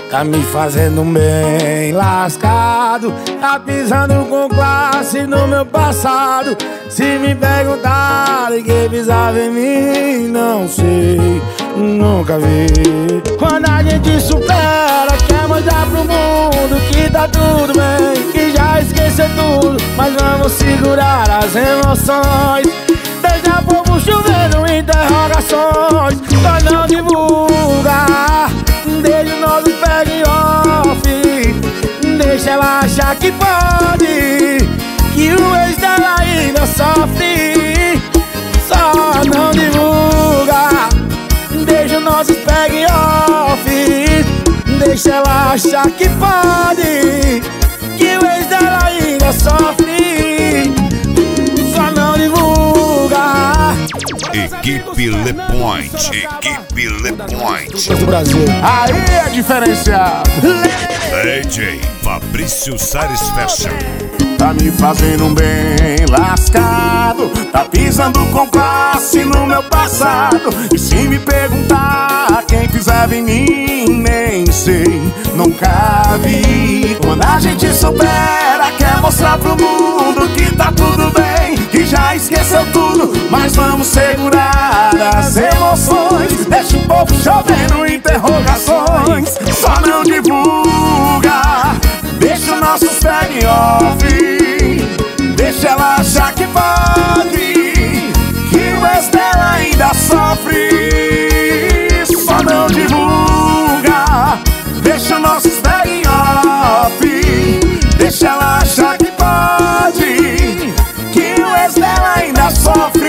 tá me fazendo bem lascado, tá pisando com classe no meu passado. Se me perguntarem quem pisava em mim, não sei, nunca vi. Quando a gente supera, quer mostrar pro mundo que tá tudo bem, que já esqueceu tudo, mas vamos segurar as emoções. Deixa o povo chovendo interrogações, nós não divulga. Deixa o nosso peg off, deixa ela achar que pode, que o ex dela ainda sofre. Só não divulga. Deixa o nosso peg off, deixa ela achar que pode, que o ex dela ainda sofre. Só não divulga. Equipe Le Point, Equipe Le Point do Brasil. Aí é diferenciado. DJ Fabrício Salles Fashion. Tá me fazendo bem lascado, tá pisando com classe no meu passado. E se me perguntar quem pisava em mim, nem sei, nunca vi. Quando a gente supera, quer mostrar pro mundo que tá tudo bem, que já esqueceu tudo, mas vamos segurar as emoções. Deixa o povo chovendo interrogações, só não divulga. Deixa o nosso peg off, deixa ela achar que pode, que o ex dela ainda sofre. Só não divulga. Deixa o nosso peg off, deixa ela achar que pode, que o ex dela ainda sofre.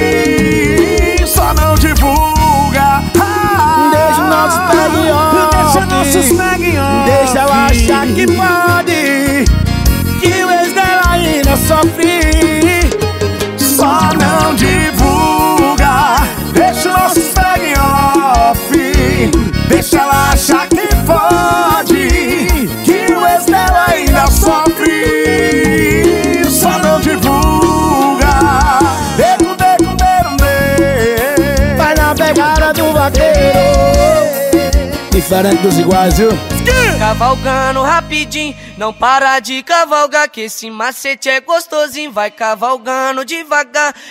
Só não divulga. Deixa o nosso peg off, deixa nossos peg off, deixa ela achar que pode, que o ex dela ainda sofre. Só não divulga. Deixa o nosso peg off, deixa ela achar que pode, que o ex dela ainda sofre. Só não divulga. Deco, deco, deco, deco. Vai na pegada do vaqueiro, diferente dos iguais, viu? Cavalgando rapidinho, não para de cavalgar, que esse macete é gostosinho. Vai cavalgando devagar.